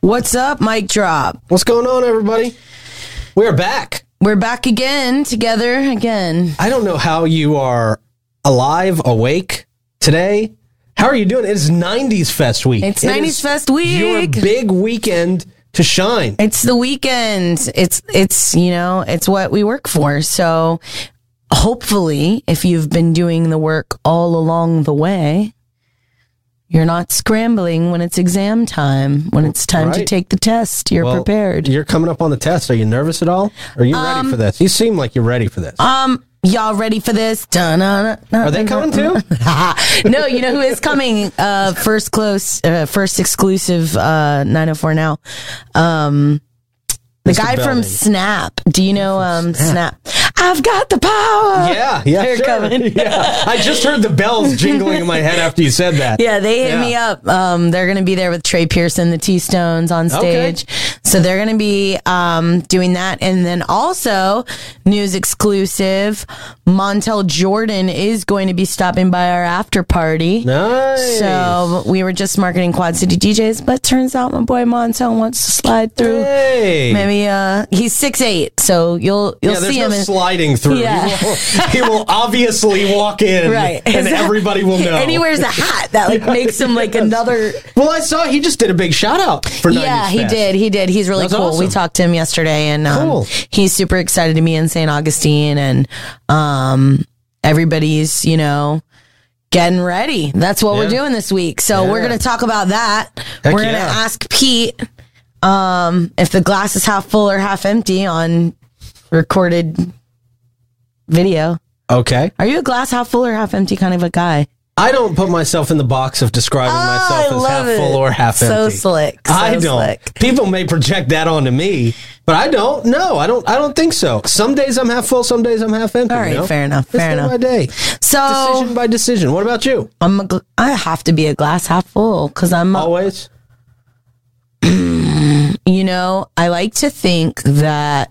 What's up, Mic Drop? What's going on, everybody? We're back. We're back again, together again. I don't know how you are alive, awake today. How are you doing? It's 90s Fest week. It's 90s Fest week. Your big weekend to shine. It's the weekend. It's you know, it's what we work for. So hopefully, if you've been doing the work all along the way, you're not scrambling when it's exam time. When it's time to take the test, you're prepared. You're coming up on the test. Are you nervous at all? Are you ready for this? You seem like you're ready for this. Y'all ready for this? Are they coming too? No, you know who is coming? First exclusive 904 Now. The guy from Snap. Do you know Snap? I've got the power. Yeah, They're sure. coming. Yeah. I just heard the bells jingling in my head after you said that. Yeah, they hit me up. They're going to be there with Trey Pearson, the T-Stones on stage. Okay. So they're going to be doing that. And then also, news exclusive, Montel Jordan is going to be stopping by our after party. Nice. So we were just marketing Quad City DJs, but turns out my boy Montel wants to slide through. Hey. Maybe he's 6'8", so you'll see him. Sliding through. Yeah. He will obviously walk in, right? And everybody will know. And he wears a hat that makes him like another. Well, I saw he just did a big shout out for 90s Fest. He did. He's really cool. Awesome. We talked to him yesterday, and he's super excited to be in St. Augustine, and everybody's getting ready. That's what we're doing this week. So we're going to talk about that. We're going to ask Pete if the glass is half full or half empty on recorded video. Okay. Are you a glass half full or half empty kind of a guy? I don't put myself in the box of describing myself as half full or half empty. So slick. I don't. Slick. People may project that onto me, but I don't. No, I don't think so. Some days I'm half full, some days I'm half empty. All right, fair enough. Fair enough. Day by day. So decision by decision. What about you? I have to be a glass half full because I'm always. I like to think that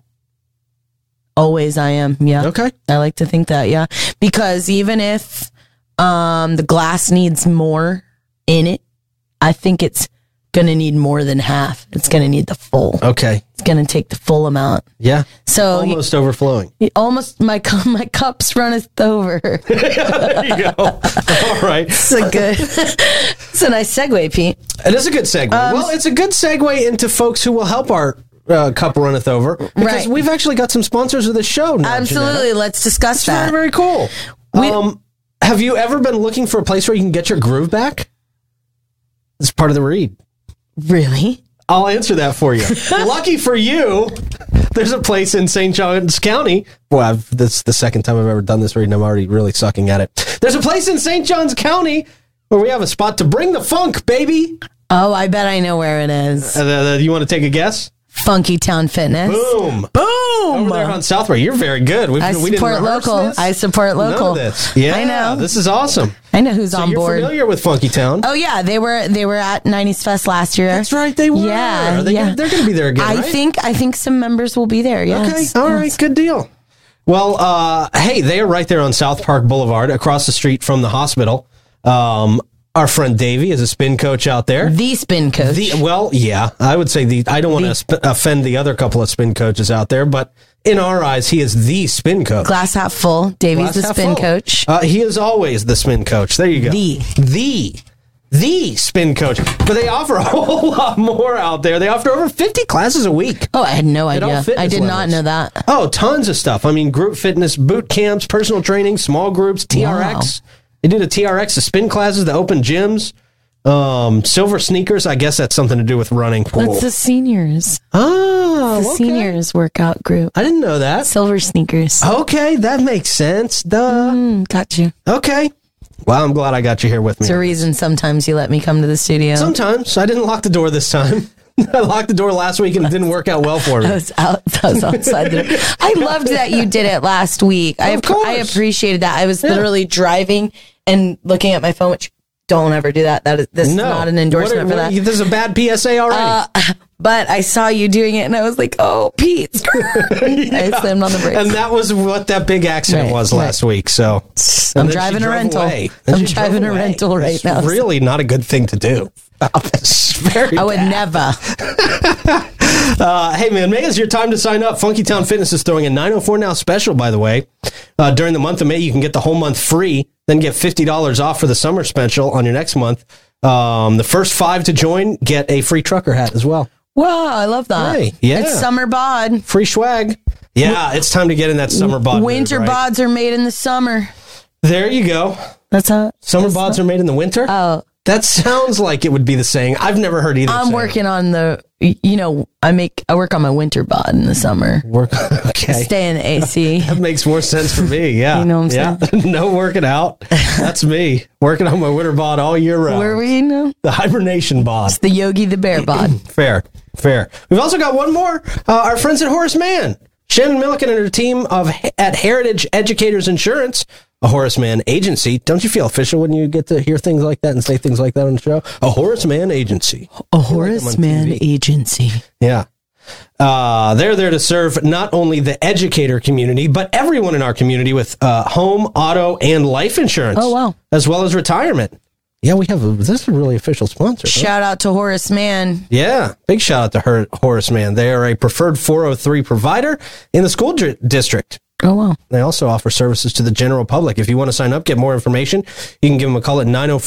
always I am. Yeah. Okay. I like to think that. Yeah. Because even if the glass needs more in it, I think it's going to need more than half. It's going to need the full. Okay. It's going to take the full amount. Yeah. So almost overflowing. Almost my cups runneth over. There you go. All right. It's a nice segue, Pete. It is a good segue. Well, it's a good segue into folks who will help our cup runneth over, because we've actually got some sponsors of the show now. Absolutely. Janetta. Let's discuss that. Very, very cool. Have you ever been looking for a place where you can get your groove back? It's part of the read. Really? I'll answer that for you. Lucky for you, there's a place in St. Johns County. Well, that's the second time I've ever done this read, and I'm already really sucking at it. There's a place in St. Johns County where we have a spot to bring the funk, baby. Oh, I bet I know where it is. You want to take a guess? Funky Town Fitness. Boom. Boom. Over there on Southway. You're very good. I support local. I support local. None of this. Yeah, I know. This is awesome. I know who's on board. You're familiar with Funky Town? Oh yeah, they were at 90s Fest last year. That's right, they were. Yeah, they're going to be there again. I think some members will be there. Yes. Okay, all right, good deal. Well, hey, they are right there on South Park Boulevard, across the street from the hospital. Our friend Davey is a spin coach out there. The spin coach. I would say I don't want to offend the other couple of spin coaches out there, but in our eyes, he is the spin coach. Glass half full. Davey's the spin coach. He is always the spin coach. There you go. The spin coach. But they offer a whole lot more out there. They offer over 50 classes a week. Oh, I had no idea. I did not know that. Oh, tons of stuff. I mean, group fitness, boot camps, personal training, small groups, TRX. Wow. They do the TRX, the spin classes, the open gyms, silver sneakers. I guess that's something to do with running. Cool. That's the seniors. Oh, the seniors workout group. I didn't know that. Silver sneakers. Okay, that makes sense. Duh. Got you. Okay. Well, I'm glad I got you here with me. It's a reason sometimes you let me come to the studio. Sometimes. I didn't lock the door this time. I locked the door last week and it didn't work out well for me. I was outside the door. I loved that you did it last week. I appreciated that. I was literally driving and looking at my phone, which don't ever do that. This is not an endorsement for that. This is a bad PSA already. But I saw you doing it and I was like, oh, Pete. I slammed on the brakes. And that was what that big accident was last week. So I'm driving a rental. I'm driving a rental right now. It's really not a good thing to do. I would never. Hey, man, May is your time to sign up. Funky Town Fitness is throwing a 904 Now special, by the way. During the month of May, you can get the whole month free, then get $50 off for the summer special on your next month. The first 5 to join get a free trucker hat as well. Wow, I love that. Hey, yeah. It's summer bod. Free swag. Yeah, it's time to get in that summer bod. Winter mood, right? bods are made in the summer. There you go. That's how Summer bods are made in the winter? Oh. That sounds like it would be the saying. I've never heard either. I'm working on I work on my winter bod in the summer. Okay. Stay in the AC. That makes more sense for me. Yeah. You know what I'm saying? No working out. That's me. Working on my winter bod all year round. Where were you now? The hibernation bod. It's the Yogi the Bear bod. Fair. We've also got one more. Our friends at Horace Mann. Shannon Milliken and her team at Heritage Educators Insurance, a Horace Mann agency. Don't you feel official when you get to hear things like that and say things like that on the show? A Horace Mann agency. A Horace Mann agency. Yeah. They're there to serve not only the educator community, but everyone in our community with home, auto, and life insurance. Oh, wow. As well as retirement. Yeah, this is a really official sponsor. Shout out to Horace Mann. Yeah, big shout out to Horace Mann. They are a preferred 403 provider in the school district. Oh, wow. They also offer services to the general public. If you want to sign up, get more information, you can give them a call at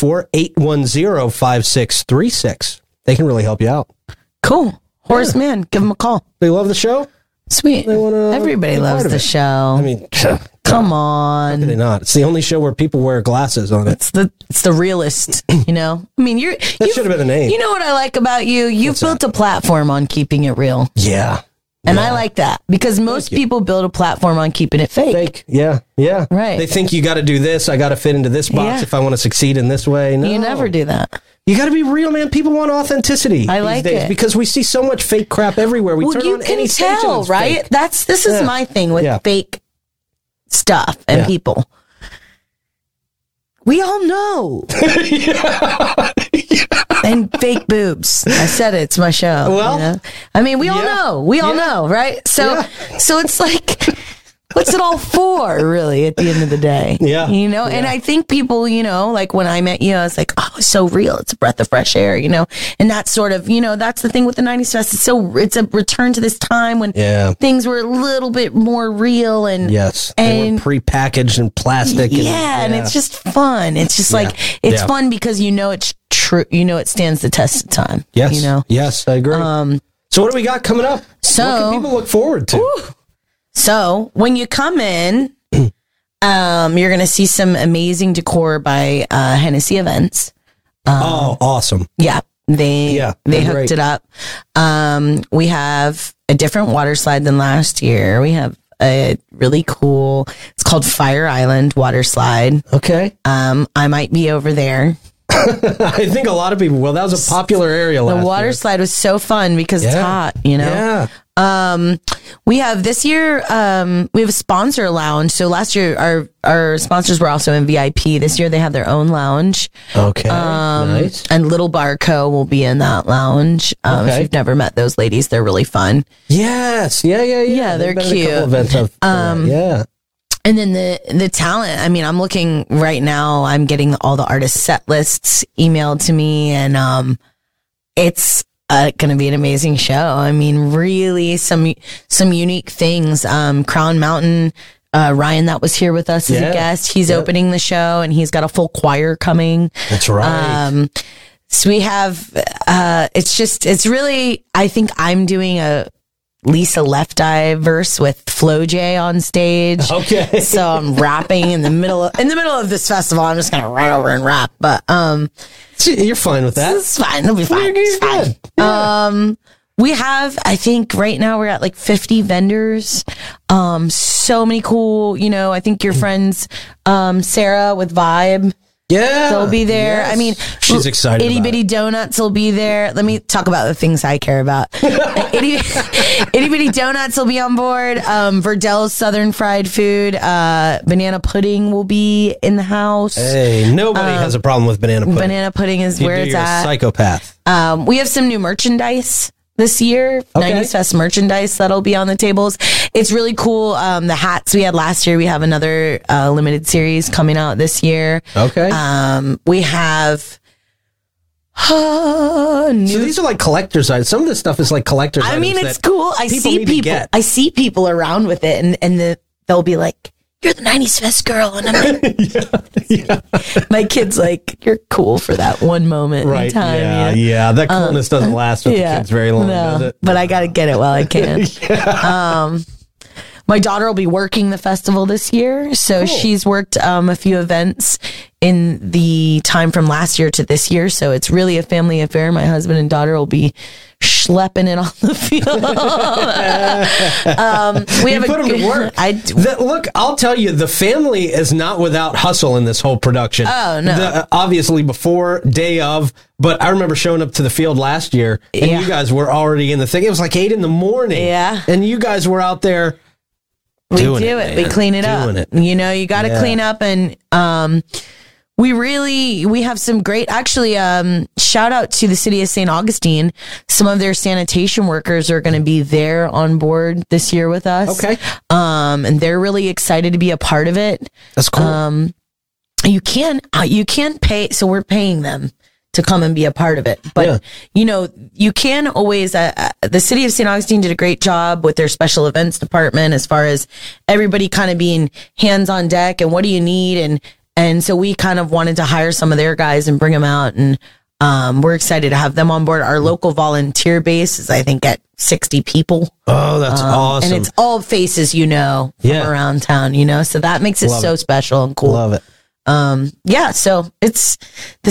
904-810-5636. They can really help you out. Cool. Horace Mann, give them a call. They love the show? Sweet. Everybody loves the show. I mean, come on. How can they not? It's the only show where people wear glasses on it. It's the realest, you know? I mean, that should have been the name. You know what I like about you? You've built a platform on keeping it real. Yeah. And I like that because most people build a platform on keeping it fake. Yeah. Right. They think you got to do this. I got to fit into this box if I want to succeed in this way. No. You never do that. You got to be real, man. People want authenticity. I like it because we see so much fake crap everywhere. We turn on any station. You can tell, right? This is my thing with fake stuff and people. We all know. And fake boobs. I said it. It's my show. Well, you know? I mean, we all know. We all know, right? So it's like, what's it all for, really, at the end of the day? Yeah. You know? And I think people, you know, like when I met you, I was like, oh, it's so real. It's a breath of fresh air, you know? And that's sort of, you know, that's the thing with the 90s Fest. It's a return to this time when things were a little bit more real and they were prepacked and plastic. And it's just fun. It's just like, it's fun because you know it's true. You know it stands the test of time. Yes. You know? Yes, I agree. So what do we got coming up? What can people look forward to? So when you come in, you're going to see some amazing decor by Hennessy Events. Awesome. Yeah. They hooked it up. We have a different water slide than last year. We have a really cool, it's called Fire Island water slide. Okay. I might be over there. I think a lot of people will. That was a popular area last year. The water slide was so fun because it's hot, you know? Yeah. We have this year, we have a sponsor lounge. So last year, our sponsors were also in VIP. This year, they have their own lounge. Okay. Nice. And Little Bar Co. will be in that lounge. If you've never met those ladies, they're really fun. Yes. Yeah, they're cute. And then the talent, I mean, I'm looking right now, I'm getting all the artist set lists emailed to me, and it's going to be an amazing show. I mean, really some unique things. Crown Mountain, Ryan that was here with us as a guest, he's opening the show, and he's got a full choir coming. That's right. So we have, it's really, I think I'm doing a Lisa Left Eye verse with Flo J on stage. Okay. So I'm rapping in the middle of this festival. I'm just gonna run over and rap. But you're fine with that. It's fine. It'll be fine. It's fine. Yeah. We have, I think right now we're at like 50 vendors. So many cool, you know, I think your friends Sarah with Vibe. Yeah, they'll be there. Yes. I mean, she's excited. Itty Bitty Donuts will be there. Let me talk about the things I care about. Itty Bitty Donuts will be on board. Verdel's Southern Fried Food. Banana pudding will be in the house. Hey, nobody has a problem with banana pudding. Banana pudding is where it's at. Psychopath. We have some new merchandise this year, 90s Fest merchandise that'll be on the tables. It's really cool. The hats we had last year, we have another limited series coming out this year. Okay. We have, So these are like collector's items. Some of this stuff is like collector's items. I mean, it's cool. I see people around with it, and they'll be like, "You're the 90s Fest girl," and I'm like, my kid's like, "You're cool for that one moment in time." Yeah, yeah. That coolness doesn't last with the kids very long, does it? But I got to get it while I can. My daughter will be working the festival this year, so she's worked a few events in the time from last year to this year. So it's really a family affair. My husband and daughter will be schlepping it on the field. We have put them to work. Look, I'll tell you, the family is not without hustle in this whole production. Oh, no. Obviously before, day of, but I remember showing up to the field last year, and you guys were already in the thing. It was like 8 a.m. Yeah. And you guys were out there. We do it. We clean it up. You know, you got to clean up, and we have some great, actually, shout out to the city of St. Augustine. Some of their sanitation workers are going to be there on board this year with us. Okay. And they're really excited to be a part of it. That's cool. You can pay, so we're paying them to come and be a part of it. But, you know, you can always, the city of St. Augustine did a great job with their special events department as far as everybody kind of being hands on deck and what do you need? And so we kind of wanted to hire some of their guys and bring them out, and we're excited to have them on board. Our local volunteer base is, I think, at 60 people. Oh, that's awesome. And it's all faces, you know, from around town, you know, so that makes it so special and cool. Love it. So it's the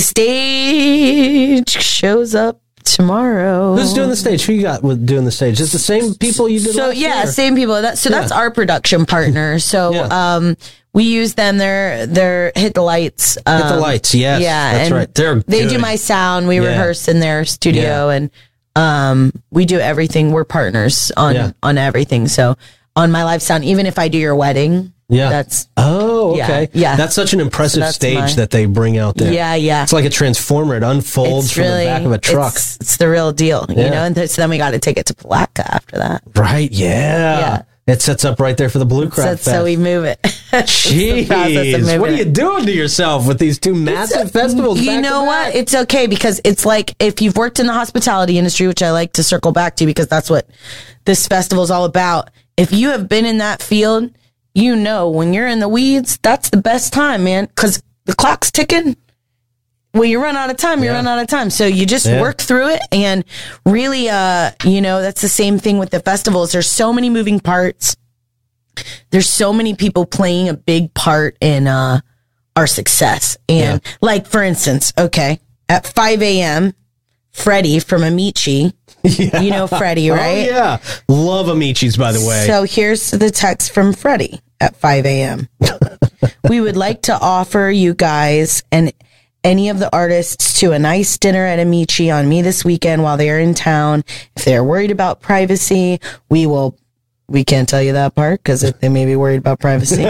stage shows up tomorrow. Who's doing the stage? Who you got doing the stage? Is it the same people you did last year? Same people. That's our production partner. So we use them. They're Hit the Lights. Hit the Lights, yes. Yeah, that's right. They do my sound. We rehearse in their studio, and we do everything. We're partners on everything. So on my live sound, even if I do your wedding. Yeah. That's okay. Yeah. That's such an impressive stage that they bring out there. Yeah. It's like a transformer. It unfolds from the back of a truck. It's the real deal, you know. And so then we got to take it to Palatka after that. Right. Yeah. It sets up right there for the Blue Crab Fest. So we move it. Jeez, what are you doing to yourself with these two massive festivals? You know what? It's okay, because it's like, if you've worked in the hospitality industry, which I like to circle back to because that's what this festival is all about. If you have been in that field, you know, when you're in the weeds, that's the best time, man, because the clock's ticking. When you run out of time, you run out of time. So you just work through it. And really, you know, that's the same thing with the festivals. There's so many moving parts. There's so many people playing a big part in our success. And like, for instance, at 5 a.m., Freddie from Amici, you know Freddie, right? Oh, yeah. Love Amici's, by the way. So here's the text from Freddie at 5 a.m. We would like to offer you guys and any of the artists to a nice dinner at Amici on me this weekend while they are in town. If they're worried about privacy, we can't tell you that part because they may be worried about privacy.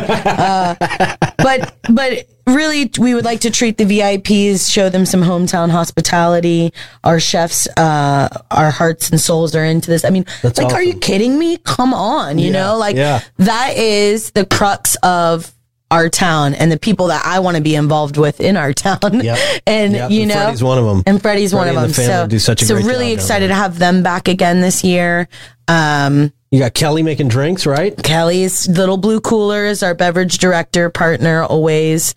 But really, we would like to treat the VIPs, show them some hometown hospitality. Our chefs, our hearts and souls are into this. I mean, that's like, awesome. Are you kidding me? Come on, you know, like that is the crux of our town and the people that I want to be involved with in our town. And you know, Freddie's one of them. And Freddie's one of them. So really excited to have them back again this year. You got Kelly making drinks, right? Kelly's Little Blue Cooler is our beverage director, partner, always.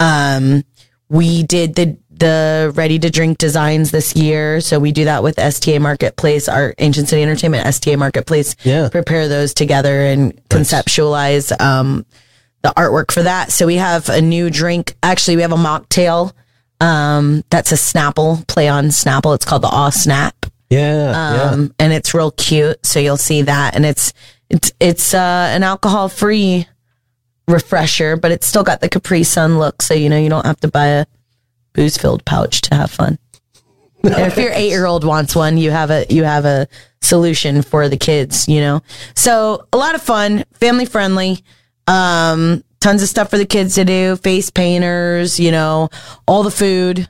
We did the ready to drink designs this year. So we do that with STA Marketplace, our Ancient City Entertainment, STA Marketplace. Prepare those together and conceptualize the artwork for that. So we have a new drink. Actually, we have a mocktail that's a Snapple, play on Snapple. It's called the Aw Snap. And it's real cute. So you'll see that. And it's an alcohol-free refresher, but it's still got the Capri Sun look. So, you know, you don't have to buy a booze-filled pouch to have fun. And if your 8-year-old wants one, you have a solution for the kids, you know? So a lot of fun, family friendly, tons of stuff for the kids to do, face painters, you know, all the food.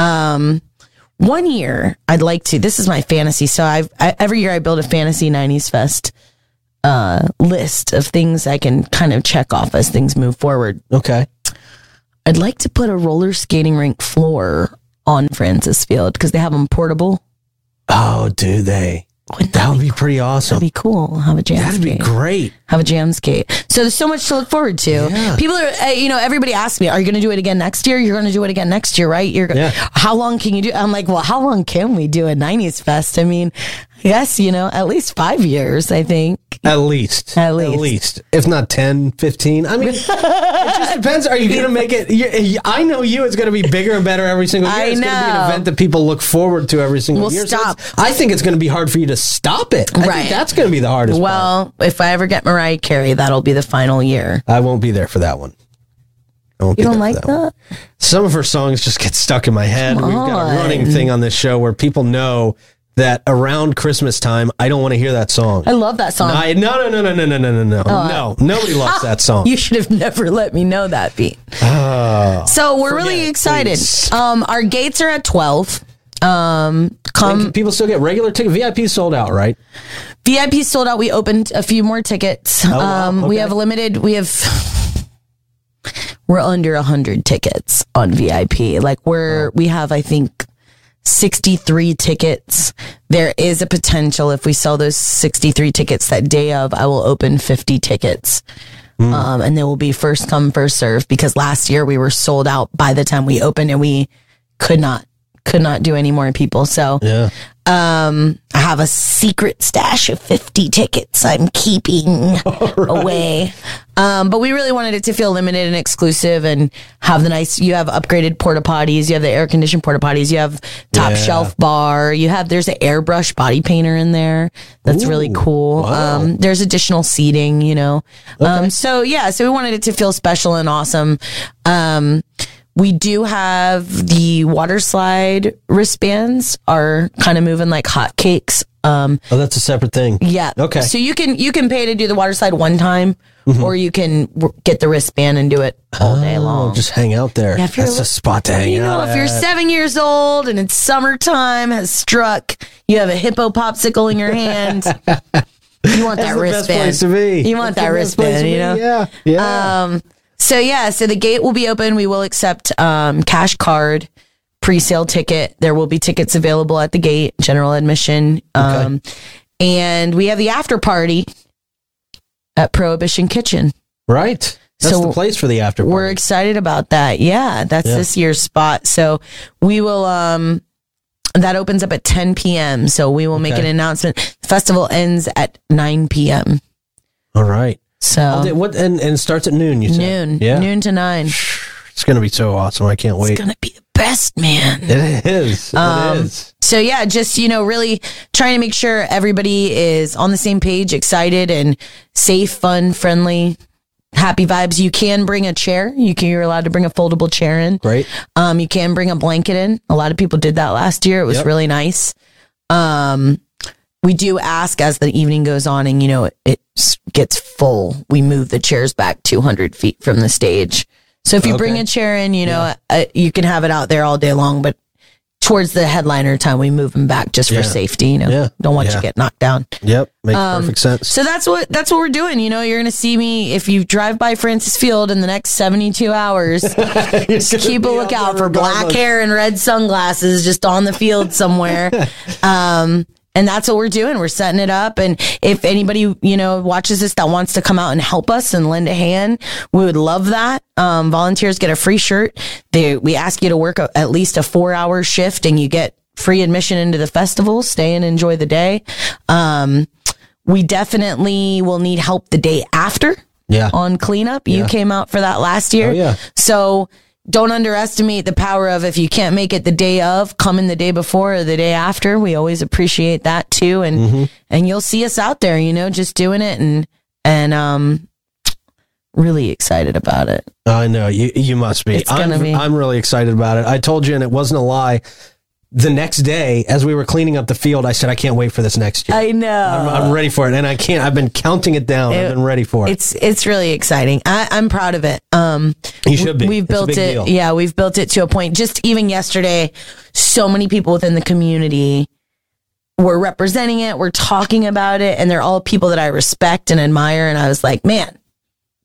One year, I'd like to. This is my fantasy. So every year I build a fantasy 90s Fest list of things I can kind of check off as things move forward. Okay. I'd like to put a roller skating rink floor on Francis Field because they have them portable. Oh, do they? That would be pretty awesome. That'd be cool. Have a jam skate. That'd be great. Have a jam skate. So there's so much to look forward to. Yeah. People are, everybody asks me, are you going to do it again next year? You're going to do it again next year, right? How long can you do? I'm like, well, how long can we do a 90s Fest? I mean, I guess, at least 5 years, I think. At least. If not 10, 15. I mean, it just depends. Are you going to make it? I know it's going to be bigger and better every single year. It's going to be an event that people look forward to every single year. Stop. So I think it's going to be hard for you to stop it. I think that's going to be the hardest part. Well, if I ever get Mariah Carey, that'll be the final year. I won't be there for that one. You don't like that? Some of her songs just get stuck in my head. We've got a running thing on this show where people know that around Christmas time, I don't want to hear that song. I love that song. No. No, nobody loves that song. You should have never let me know that, Pete. So we're really excited. Our gates are at 12. People still get regular tickets. VIP sold out, right? VIP sold out. We opened a few more tickets. Okay. We have we're under 100 tickets on VIP. We have, I think, 63 tickets. There is a potential if we sell those 63 tickets that day of, I will open 50 tickets. And they will be first come, first serve because last year we were sold out by the time we opened and we could not do any more people. So, I have a secret stash of 50 tickets I'm keeping away. But we really wanted it to feel limited and exclusive and have you have upgraded porta potties, you have the air conditioned porta potties, you have top shelf bar, there's an airbrush body painter in there. That's really cool. Wow. There's additional seating, Okay. So we wanted it to feel special and awesome. We do have the water slide wristbands are kind of moving like hotcakes. That's a separate thing. Yeah. Okay. So you can pay to do the water slide one time, or you can get the wristband and do it all day long. Just hang out there. Yeah, that's a spot to hang out. If you're 7 years old and it's summertime has struck, you have a hippo popsicle in your hand. You want that wristband. That's the best place to be. You want that wristband, Yeah. So the gate will be open. We will accept cash card, pre-sale ticket. There will be tickets available at the gate, general admission. And we have the after party at Prohibition Kitchen. Right. That's the place for the after party. We're excited about that. Yeah, that's this year's spot. So we will, that opens up at 10 p.m. So we will make an announcement. The festival ends at 9 p.m. All right. So and starts at noon, you said? Noon to 9. It's going to be so awesome. I can't wait. It's going to be the best, man. It is. It is. So just, really trying to make sure everybody is on the same page, excited and safe, fun, friendly, happy vibes. You can bring a chair. You're allowed to bring a foldable chair in. Great. You can bring a blanket in. A lot of people did that last year. It was really nice. We do ask as the evening goes on and, it gets full. We move the chairs back 200 feet from the stage. So if you bring a chair in, you can have it out there all day long, but towards the headliner time, we move them back just for safety. Don't want you to get knocked down. Yep. Makes perfect sense. So that's what we're doing. You're going to see me if you drive by Francis Field in the next 72 hours, just keep a lookout for black hair and red sunglasses just on the field somewhere. And that's what we're doing. We're setting it up. And if anybody, watches this that wants to come out and help us and lend a hand, we would love that. Volunteers get a free shirt. We ask you to work at least a 4-hour shift and you get free admission into the festival. Stay and enjoy the day. We definitely will need help the day after on cleanup. You came out for that last year. Oh, yeah. So don't underestimate the power of if you can't make it the day of, come in the day before or the day after. We always appreciate that too. And you'll see us out there, just doing it and really excited about it. I know you must be. I'm really excited about it. I told you, and it wasn't a lie. The next day, as we were cleaning up the field, I said, I can't wait for this next year. I know. I'm ready for it. And I've been counting it down. I've been ready for it. It's really exciting. I'm proud of it. You should be. We've built it. Deal. Yeah, we've built it to a point. Just even yesterday, so many people within the community were representing it. We're talking about it. And they're all people that I respect and admire. And I was like, man,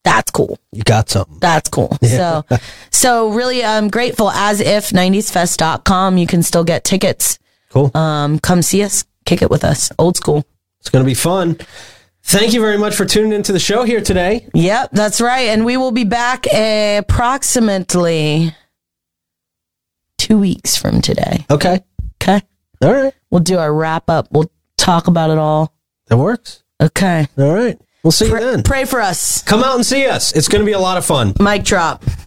That's cool. You got something. That's cool. Yeah. So really, I'm grateful. asif90sfest.com. You can still get tickets. Cool. Come see us. Kick it with us. Old school. It's going to be fun. Thank you very much for tuning into the show here today. Yep, that's right. And we will be back approximately 2 weeks from today. Okay. Okay. All right. We'll do our wrap up. We'll talk about it all. That works. Okay. All right. We'll see you then. Pray for us. Come out and see us. It's going to be a lot of fun. Mic drop.